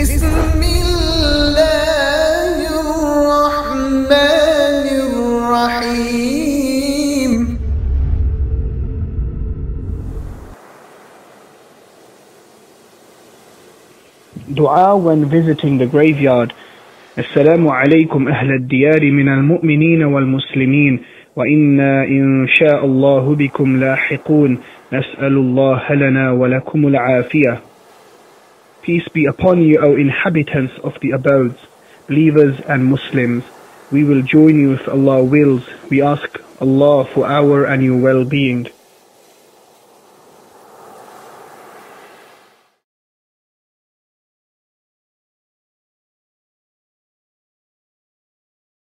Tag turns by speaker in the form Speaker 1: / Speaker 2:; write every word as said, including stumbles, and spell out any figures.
Speaker 1: بسم الله الرحمن الرحيم.
Speaker 2: Dua when visiting the graveyard. السلام عليكم أهل الديار من المؤمنين والمسلمين وإنا إن شاء الله بكم لاحقون نسأل الله لنا ولكم العافية. Peace be upon you, O inhabitants of the abodes, believers and Muslims. We will join you if Allah wills. We ask Allah for our and your well-being.